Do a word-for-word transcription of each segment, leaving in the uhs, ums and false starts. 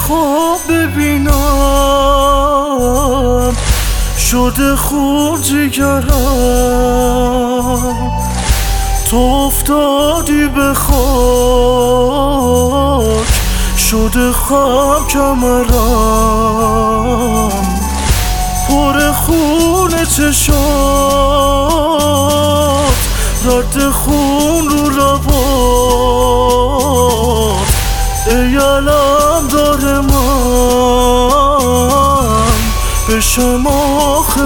خواب ببینم شده خون جگرم، تو افتادی به خاک شده خم کمرم، پر خون چشات رد خون رو لبات، ای علم دار من بشم آخه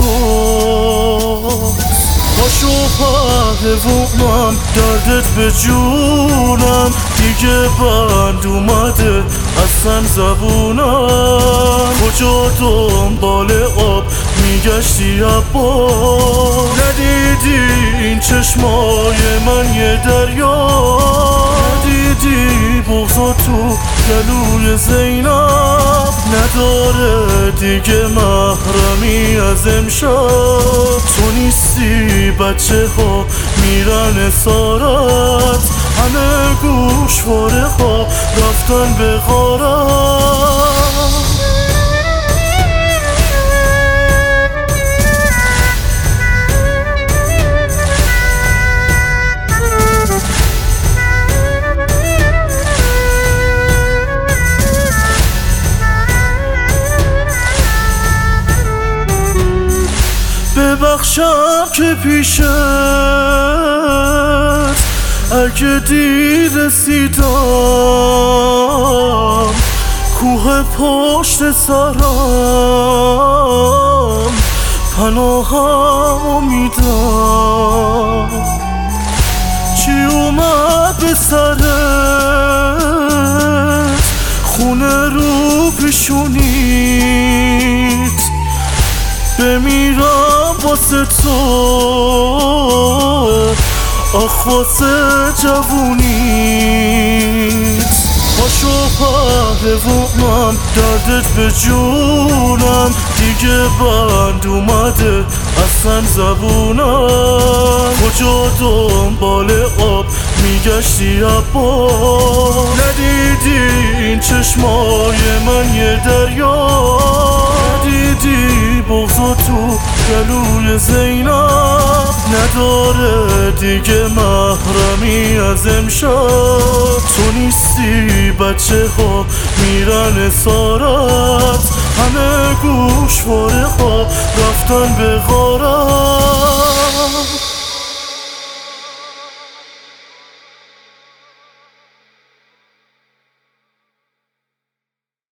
فدات. پاشو پهلوونم دردت به جونم، دیگه بند اومده اصلا زبونم، کجا دنبال آب میگشتی عباس، ندیدی این چشمای من یه دریا، ندیدی بغضا تو گلوی زینب، نداره دیگه محرمی از امشب، تو نیستی بچه ها میرن اسارت، همه گوشواره ها رفتن به غارت. ببخشم که پیشت اگه دیر رسیدم، کوه پشت سرم پناهم میدم، چی اومد به سرت خونه رو پیشونیت، بمیرم واسه تو آخ واسه جوونیت. پاشو پهلوونم دردت به جونم، دیگه بند اومده اصلا زبونم، کجا دنبال آب میگشتی عباس، ندیدی این چشمای من یه دریا، ندیدی بغضا تو گلوی زینب، نداره دیگه محرمی از امشب، تو نیستی بچه ها میرن اسارت، همه گوشواره ها رفتن به غارت.